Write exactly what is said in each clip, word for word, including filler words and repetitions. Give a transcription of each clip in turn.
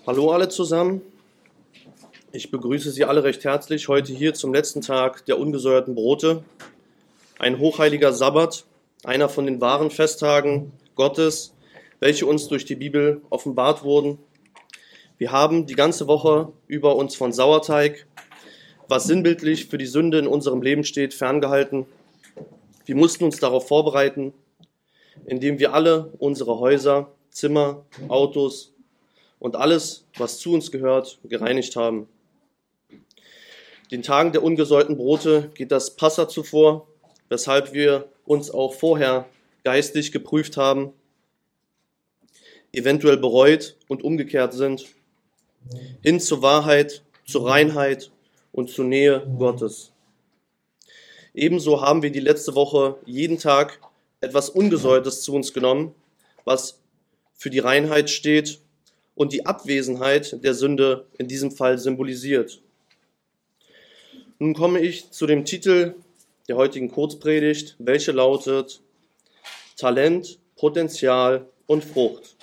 Hallo alle zusammen, ich begrüße Sie alle recht herzlich heute hier zum letzten Tag der ungesäuerten Brote. Ein hochheiliger Sabbat, einer von den wahren Festtagen Gottes, welche uns durch die Bibel offenbart wurden. Wir haben die ganze Woche über uns von Sauerteig, was sinnbildlich für die Sünde in unserem Leben steht, ferngehalten. Wir mussten uns darauf vorbereiten, indem wir alle unsere Häuser, Zimmer, Autos und alles, was zu uns gehört, gereinigt haben. Den Tagen der ungesäuerten Brote geht das Passa zuvor, weshalb wir uns auch vorher geistig geprüft haben, eventuell bereut und umgekehrt sind, hin zur Wahrheit, zur Reinheit und zur Nähe Gottes. Ebenso haben wir die letzte Woche jeden Tag etwas Ungesäuertes zu uns genommen, was für die Reinheit steht und die Abwesenheit der Sünde in diesem Fall symbolisiert. Nun komme ich zu dem Titel der heutigen Kurzpredigt, welche lautet Talent, Potenzial und Frucht.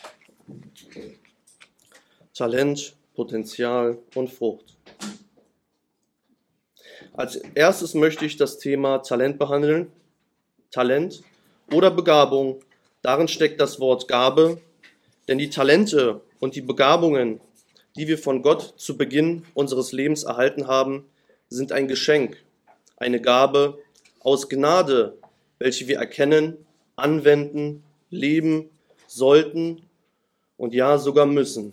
Talent, Potenzial und Frucht. Als erstes möchte ich das Thema Talent behandeln. Talent oder Begabung, darin steckt das Wort Gabe, denn die Talente und die Begabungen, die wir von Gott zu Beginn unseres Lebens erhalten haben, sind ein Geschenk, eine Gabe aus Gnade, welche wir erkennen, anwenden, leben sollten und ja sogar müssen.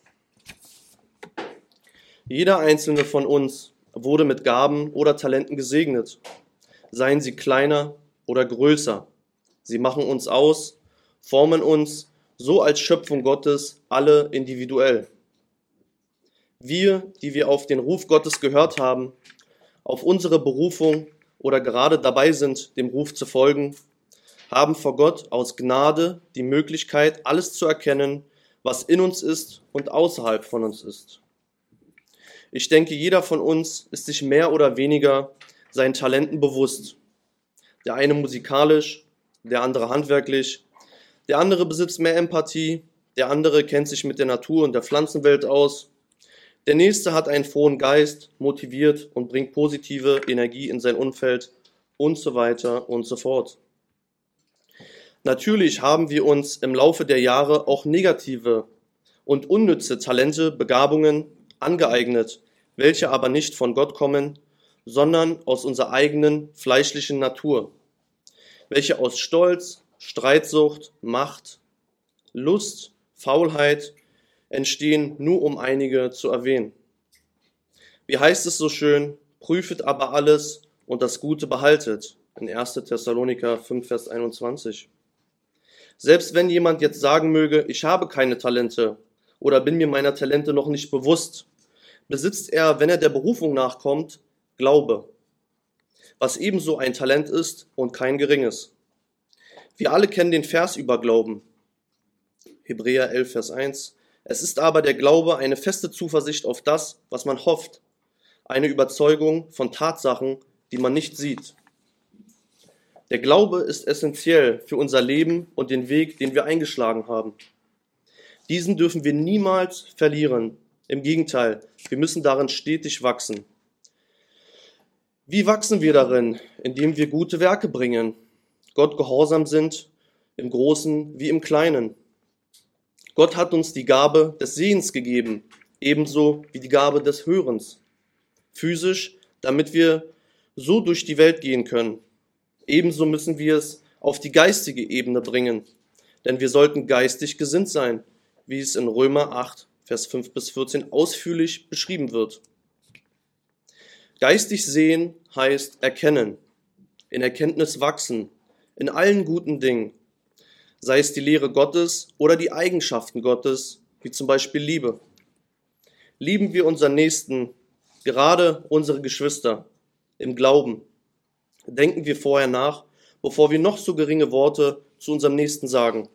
Jeder einzelne von uns wurde mit Gaben oder Talenten gesegnet, seien sie kleiner oder größer. Sie machen uns aus, formen uns so als Schöpfung Gottes alle individuell. Wir, die wir auf den Ruf Gottes gehört haben, auf unsere Berufung oder gerade dabei sind, dem Ruf zu folgen, haben vor Gott aus Gnade die Möglichkeit, alles zu erkennen, was in uns ist und außerhalb von uns ist. Ich denke, jeder von uns ist sich mehr oder weniger seinen Talenten bewusst. Der eine musikalisch, der andere handwerklich, der andere besitzt mehr Empathie, der andere kennt sich mit der Natur und der Pflanzenwelt aus. Der nächste hat einen frohen Geist, motiviert und bringt positive Energie in sein Umfeld und so weiter und so fort. Natürlich haben wir uns im Laufe der Jahre auch negative und unnütze Talente, Begabungen angeeignet, welche aber nicht von Gott kommen, sondern aus unserer eigenen fleischlichen Natur, welche aus Stolz, Streitsucht, Macht, Lust, Faulheit entstehen, nur um einige zu erwähnen. Wie heißt es so schön, prüfet aber alles und das Gute behaltet, in erster Thessaloniker fünf, Vers einundzwanzig. Selbst wenn jemand jetzt sagen möge, ich habe keine Talente oder bin mir meiner Talente noch nicht bewusst, besitzt er, wenn er der Berufung nachkommt, Glaube, was ebenso ein Talent ist und kein geringes. Wir alle kennen den Vers über Glauben, Hebräer elf, Vers eins. Es ist aber der Glaube eine feste Zuversicht auf das, was man hofft, eine Überzeugung von Tatsachen, die man nicht sieht. Der Glaube ist essentiell für unser Leben und den Weg, den wir eingeschlagen haben. Diesen dürfen wir niemals verlieren. Im Gegenteil, wir müssen darin stetig wachsen. Wie wachsen wir darin? Indem wir gute Werke bringen, Gott gehorsam sind, im Großen wie im Kleinen. Gott hat uns die Gabe des Sehens gegeben, ebenso wie die Gabe des Hörens. Physisch, damit wir so durch die Welt gehen können. Ebenso müssen wir es auf die geistige Ebene bringen, denn wir sollten geistig gesinnt sein, wie es in Römer acht, Vers fünf bis vierzehn ausführlich beschrieben wird. Geistig sehen heißt erkennen, in Erkenntnis wachsen, in allen guten Dingen, sei es die Lehre Gottes oder die Eigenschaften Gottes, wie zum Beispiel Liebe. Lieben wir unseren Nächsten, gerade unsere Geschwister, im Glauben. Denken wir vorher nach, bevor wir noch so geringe Worte zu unserem Nächsten sagen.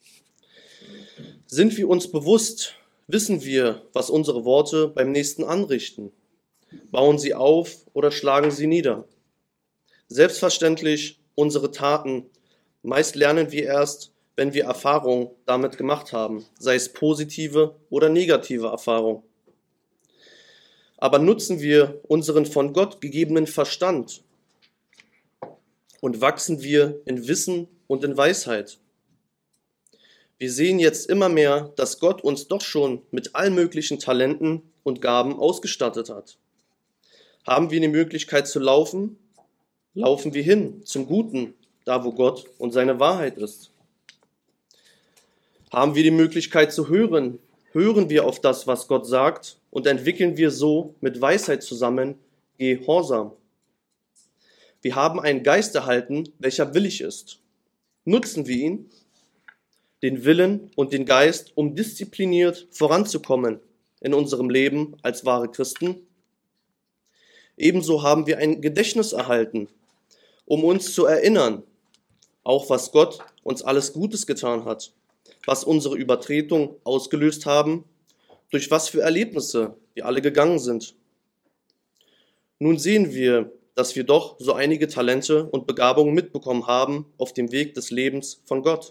Sind wir uns bewusst, wissen wir, was unsere Worte beim Nächsten anrichten? Bauen sie auf oder schlagen sie nieder? Selbstverständlich unsere Taten. Meist lernen wir erst, wenn wir Erfahrungen damit gemacht haben, sei es positive oder negative Erfahrungen. Aber nutzen wir unseren von Gott gegebenen Verstand und wachsen wir in Wissen und in Weisheit. Wir sehen jetzt immer mehr, dass Gott uns doch schon mit allen möglichen Talenten und Gaben ausgestattet hat. Haben wir die Möglichkeit zu laufen? Laufen wir hin zum Guten, da wo Gott und seine Wahrheit ist. Haben wir die Möglichkeit zu hören? Hören wir auf das, was Gott sagt, und entwickeln wir so mit Weisheit zusammen Gehorsam. Wir haben einen Geist erhalten, welcher willig ist. Nutzen wir ihn, den Willen und den Geist, um diszipliniert voranzukommen in unserem Leben als wahre Christen. Ebenso haben wir ein Gedächtnis erhalten, um uns zu erinnern, auch was Gott uns alles Gutes getan hat, was unsere Übertretung ausgelöst haben, durch was für Erlebnisse wir alle gegangen sind. Nun sehen wir, dass wir doch so einige Talente und Begabungen mitbekommen haben auf dem Weg des Lebens von Gott.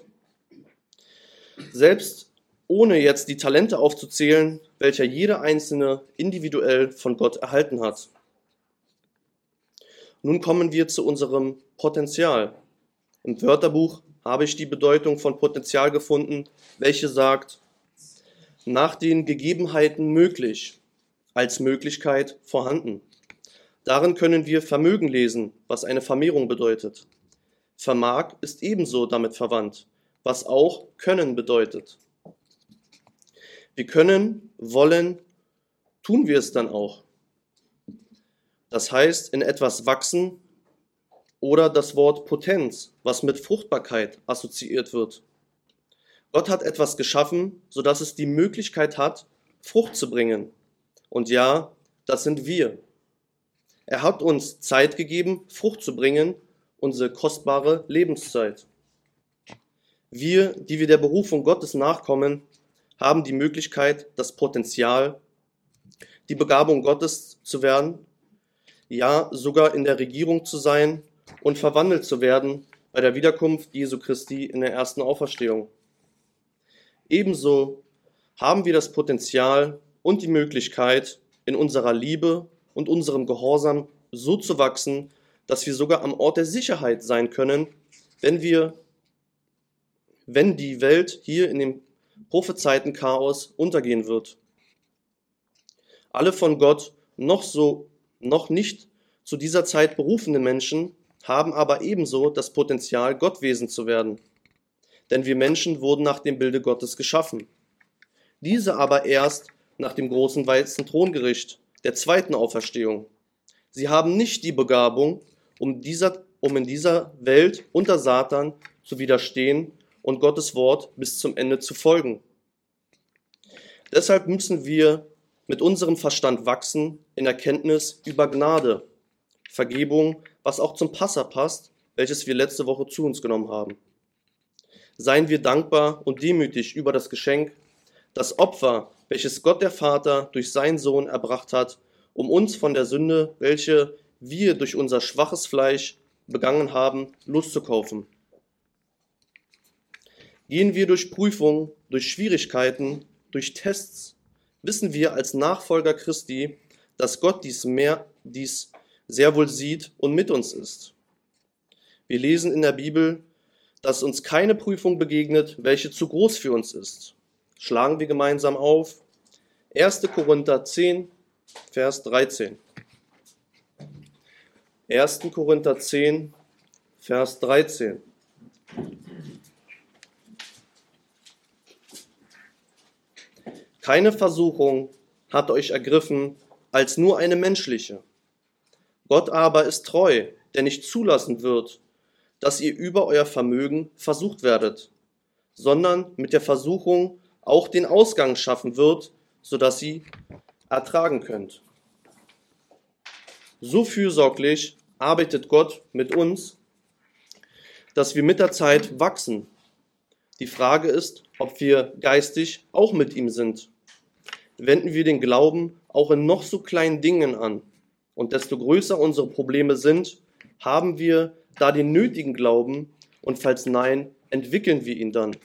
Selbst ohne jetzt die Talente aufzuzählen, welcher jeder Einzelne individuell von Gott erhalten hat. Nun kommen wir zu unserem Potenzial. Im Wörterbuch habe ich die Bedeutung von Potenzial gefunden, welche sagt, nach den Gegebenheiten möglich, als Möglichkeit vorhanden. Darin können wir Vermögen lesen, was eine Vermehrung bedeutet. Vermag ist ebenso damit verwandt, was auch können bedeutet. Wir können, wollen, tun wir es dann auch. Das heißt, in etwas wachsen oder das Wort Potenz, was mit Fruchtbarkeit assoziiert wird. Gott hat etwas geschaffen, sodass es die Möglichkeit hat, Frucht zu bringen. Und ja, das sind wir. Er hat uns Zeit gegeben, Frucht zu bringen, unsere kostbare Lebenszeit. Wir, die wir der Berufung Gottes nachkommen, haben die Möglichkeit, das Potenzial, die Begabung Gottes zu werden, ja sogar in der Regierung zu sein und verwandelt zu werden bei der Wiederkunft Jesu Christi in der ersten Auferstehung. Ebenso haben wir das Potenzial und die Möglichkeit, in unserer Liebe und unserem Gehorsam so zu wachsen, dass wir sogar am Ort der Sicherheit sein können, wenn wir, wenn die Welt hier in dem Prophezeitenchaos untergehen wird. Alle von Gott noch so, noch nicht zu dieser Zeit berufenen Menschen haben aber ebenso das Potenzial, Gottwesen zu werden. Denn wir Menschen wurden nach dem Bilde Gottes geschaffen. Diese aber erst nach dem großen weißen Throngericht, der zweiten Auferstehung. Sie haben nicht die Begabung, um, dieser, um in dieser Welt unter Satan zu widerstehen und Gottes Wort bis zum Ende zu folgen. Deshalb müssen wir mit unserem Verstand wachsen in Erkenntnis über Gnade, Vergebung, was auch zum Passa passt, welches wir letzte Woche zu uns genommen haben. Seien wir dankbar und demütig über das Geschenk, das Opfer, welches Gott der Vater durch seinen Sohn erbracht hat, um uns von der Sünde, welche wir durch unser schwaches Fleisch begangen haben, loszukaufen. Gehen wir durch Prüfungen, durch Schwierigkeiten, durch Tests, wissen wir als Nachfolger Christi, dass Gott dies, mehr, dies sehr wohl sieht und mit uns ist. Wir lesen in der Bibel, dass uns keine Prüfung begegnet, welche zu groß für uns ist. Schlagen wir gemeinsam auf. erster Korinther zehn, Vers dreizehn. erster Korinther zehn, Vers dreizehn. Keine Versuchung hat euch ergriffen als nur eine menschliche. Gott aber ist treu, der nicht zulassen wird, dass ihr über euer Vermögen versucht werdet, sondern mit der Versuchung auch den Ausgang schaffen wird, sodass sie ertragen könnt. So fürsorglich arbeitet Gott mit uns, dass wir mit der Zeit wachsen. Die Frage ist, ob wir geistig auch mit ihm sind. Wenden wir den Glauben auch in noch so kleinen Dingen an. Und desto größer unsere Probleme sind, haben wir da den nötigen Glauben und falls nein, entwickeln wir ihn dann?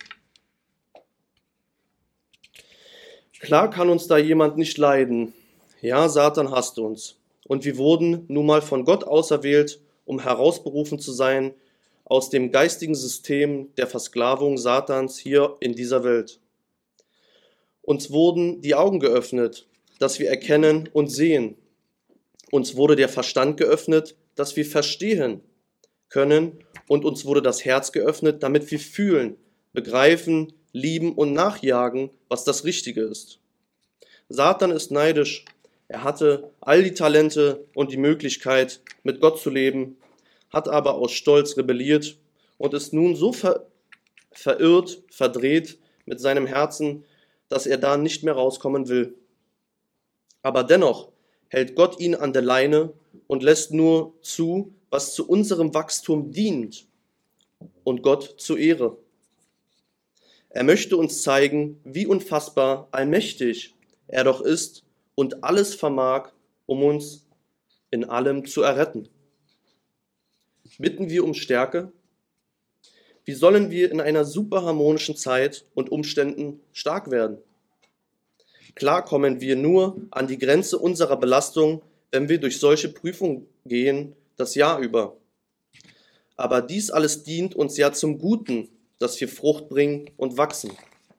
Klar kann uns da jemand nicht leiden. Ja, Satan hasst uns. Und wir wurden nun mal von Gott auserwählt, um herausberufen zu sein aus dem geistigen System der Versklavung Satans hier in dieser Welt. Uns wurden die Augen geöffnet, dass wir erkennen und sehen. Uns wurde der Verstand geöffnet, dass wir verstehen können. Und uns wurde das Herz geöffnet, damit wir fühlen, begreifen, lieben und nachjagen, was das Richtige ist. Satan ist neidisch. Er hatte all die Talente und die Möglichkeit, mit Gott zu leben, hat aber aus Stolz rebelliert und ist nun so ver- verirrt, verdreht mit seinem Herzen, dass er da nicht mehr rauskommen will. Aber dennoch hält Gott ihn an der Leine und lässt nur zu, was zu unserem Wachstum dient und Gott zur Ehre. Er möchte uns zeigen, wie unfassbar allmächtig er doch ist und alles vermag, um uns in allem zu erretten. Bitten wir um Stärke? Wie sollen wir in einer superharmonischen Zeit und Umständen stark werden? Klar kommen wir nur an die Grenze unserer Belastung, wenn wir durch solche Prüfungen gehen, das Jahr über. Aber dies alles dient uns ja zum Guten, dass wir Frucht bringen und wachsen.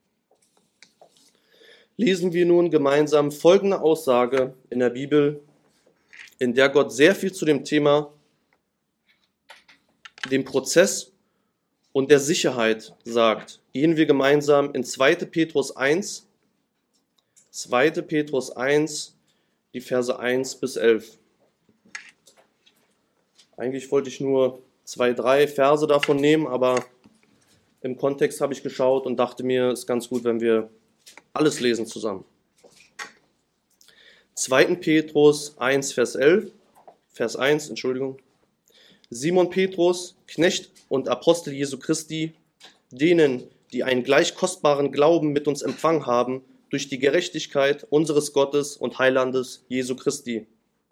Lesen wir nun gemeinsam folgende Aussage in der Bibel, in der Gott sehr viel zu dem Thema, dem Prozess und der Sicherheit sagt. Gehen wir gemeinsam in zweiter Petrus eins, zweiter Petrus eins, die Verse eins bis elf. Eigentlich wollte ich nur zwei, drei Verse davon nehmen, aber im Kontext habe ich geschaut und dachte mir, es ist ganz gut, wenn wir alles lesen zusammen. zweiter Petrus eins, Vers elf, Vers eins, Entschuldigung. Simon Petrus, Knecht und Apostel Jesu Christi, denen, die einen gleich kostbaren Glauben mit uns empfangen haben, durch die Gerechtigkeit unseres Gottes und Heilandes Jesu Christi.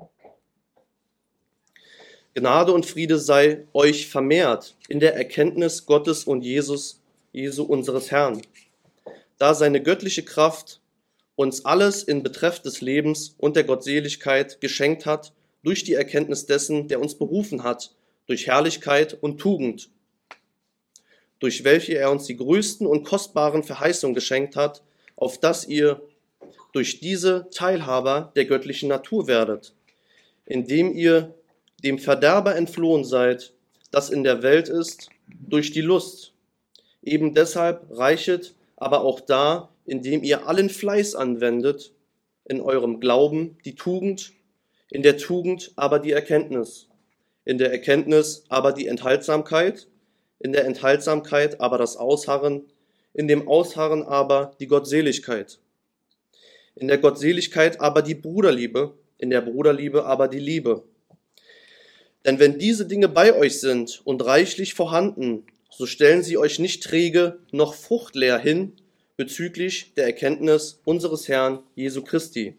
Gnade und Friede sei euch vermehrt in der Erkenntnis Gottes und Jesus, Jesu unseres Herrn, da seine göttliche Kraft uns alles in Betreff des Lebens und der Gottseligkeit geschenkt hat, durch die Erkenntnis dessen, der uns berufen hat, durch Herrlichkeit und Tugend, durch welche er uns die größten und kostbaren Verheißungen geschenkt hat, auf dass ihr durch diese Teilhaber der göttlichen Natur werdet, indem ihr dem Verderber entflohen seid, das in der Welt ist, durch die Lust. Eben deshalb reichet, aber auch da, indem ihr allen Fleiß anwendet, in eurem Glauben die Tugend, in der Tugend aber die Erkenntnis, in der Erkenntnis aber die Enthaltsamkeit, in der Enthaltsamkeit aber das Ausharren, in dem Ausharren aber die Gottseligkeit, in der Gottseligkeit aber die Bruderliebe, in der Bruderliebe aber die Liebe. Denn wenn diese Dinge bei euch sind und reichlich vorhanden, so stellen sie euch nicht träge noch fruchtleer hin bezüglich der Erkenntnis unseres Herrn Jesu Christi.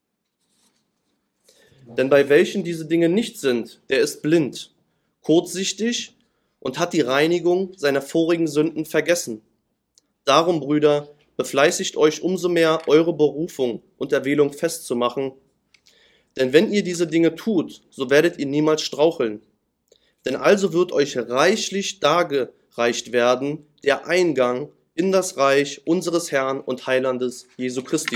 Denn bei welchen diese Dinge nicht sind, der ist blind, kurzsichtig und hat die Reinigung seiner vorigen Sünden vergessen. Darum, Brüder, befleißigt euch umso mehr, eure Berufung und Erwählung festzumachen. Denn wenn ihr diese Dinge tut, so werdet ihr niemals straucheln. Denn also wird euch reichlich dargereicht werden der Eingang in das Reich unseres Herrn und Heilandes Jesu Christi.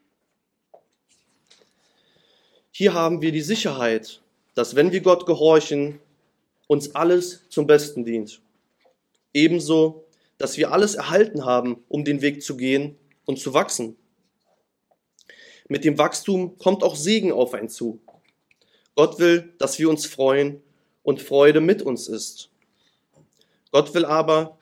Hier haben wir die Sicherheit, dass wenn wir Gott gehorchen, uns alles zum Besten dient. Ebenso, dass wir alles erhalten haben, um den Weg zu gehen und zu wachsen. Mit dem Wachstum kommt auch Segen auf einen zu. Gott will, dass wir uns freuen und Freude mit uns ist. Gott will aber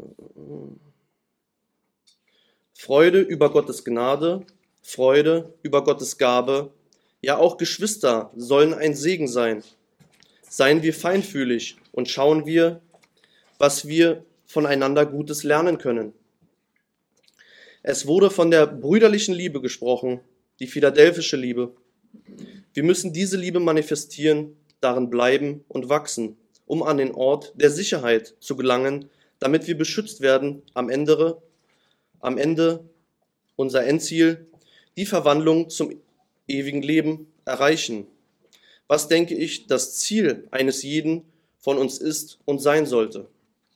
Freude über Gottes Gnade, Freude über Gottes Gabe, ja auch Geschwister sollen ein Segen sein. Seien wir feinfühlig und schauen wir, was wir voneinander Gutes lernen können. Es wurde von der brüderlichen Liebe gesprochen, die philadelphische Liebe. Wir müssen diese Liebe manifestieren, darin bleiben und wachsen, um an den Ort der Sicherheit zu gelangen, damit wir beschützt werden am Ende, am Ende unser Endziel, die Verwandlung zum ewigen Leben erreichen. Was, denke ich, das Ziel eines jeden von uns ist und sein sollte.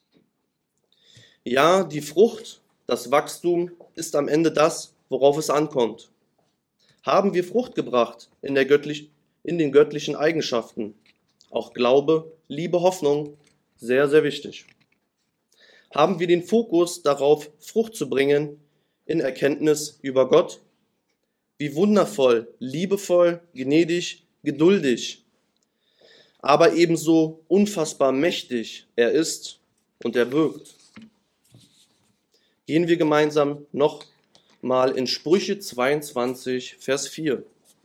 Ja, die Frucht, das Wachstum ist am Ende das, worauf es ankommt. Haben wir Frucht gebracht in, der göttlich, in den göttlichen Eigenschaften? Auch Glaube, Liebe, Hoffnung, sehr, sehr wichtig. Haben wir den Fokus darauf, Frucht zu bringen in Erkenntnis über Gott? Wie wundervoll, liebevoll, gnädig, geduldig, aber ebenso unfassbar mächtig er ist und er wirkt. Gehen wir gemeinsam noch mal in Sprüche zweiundzwanzig, Vers vier.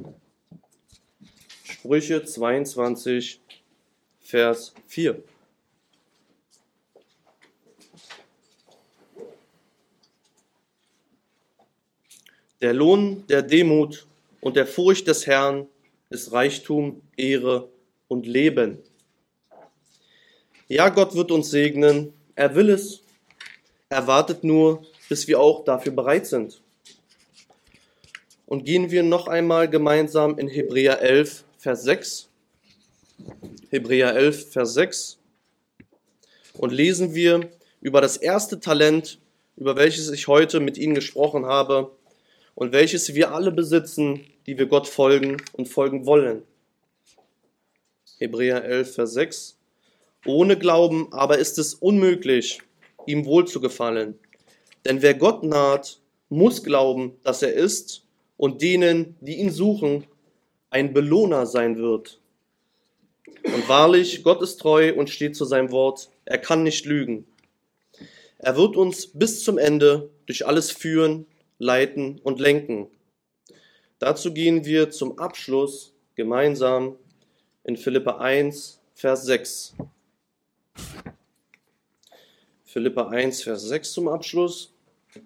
Sprüche zweiundzwanzig, Vers vier. Der Lohn der Demut und der Furcht des Herrn ist Reichtum, Ehre und Leben. Ja, Gott wird uns segnen, er will es. Er wartet nur, bis wir auch dafür bereit sind. Und gehen wir noch einmal gemeinsam in Hebräer elf, Vers sechs. Hebräer elf, Vers sechs. Und lesen wir über das erste Talent, über welches ich heute mit Ihnen gesprochen habe und welches wir alle besitzen, die wir Gott folgen und folgen wollen. Hebräer elf, Vers sechs. Ohne Glauben aber ist es unmöglich, ihm wohlzugefallen. Denn wer Gott naht, muss glauben, dass er ist und denen, die ihn suchen, ein Belohner sein wird. Und wahrlich, Gott ist treu und steht zu seinem Wort. Er kann nicht lügen. Er wird uns bis zum Ende durch alles führen, leiten und lenken. Dazu gehen wir zum Abschluss gemeinsam in Philipper eins, Vers sechs. Philipper eins, Vers sechs zum Abschluss.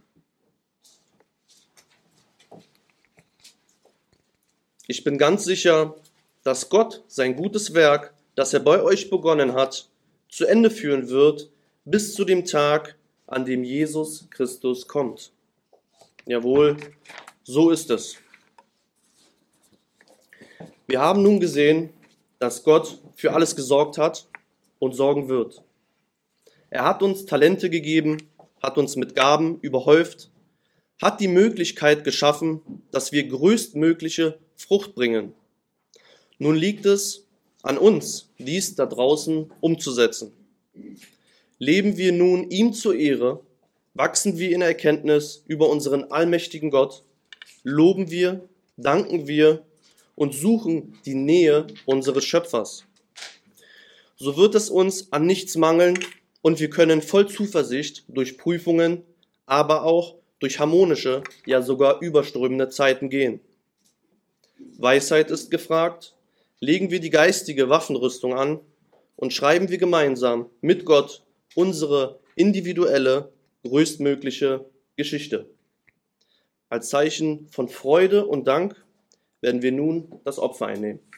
Ich bin ganz sicher, dass Gott sein gutes Werk, das er bei euch begonnen hat, zu Ende führen wird, bis zu dem Tag, an dem Jesus Christus kommt. Jawohl, so ist es. Wir haben nun gesehen, dass Gott für alles gesorgt hat und sorgen wird. Er hat uns Talente gegeben, hat uns mit Gaben überhäuft, hat die Möglichkeit geschaffen, dass wir größtmögliche Frucht bringen. Nun liegt es an uns, dies da draußen umzusetzen. Leben wir nun ihm zur Ehre, wachsen wir in Erkenntnis über unseren allmächtigen Gott, loben wir, danken wir und suchen die Nähe unseres Schöpfers. So wird es uns an nichts mangeln und wir können voll Zuversicht durch Prüfungen, aber auch durch harmonische, ja sogar überströmende Zeiten gehen. Weisheit ist gefragt, legen wir die geistige Waffenrüstung an und schreiben wir gemeinsam mit Gott unsere individuelle, größtmögliche Geschichte. Als Zeichen von Freude und Dank werden wir nun das Opfer einnehmen.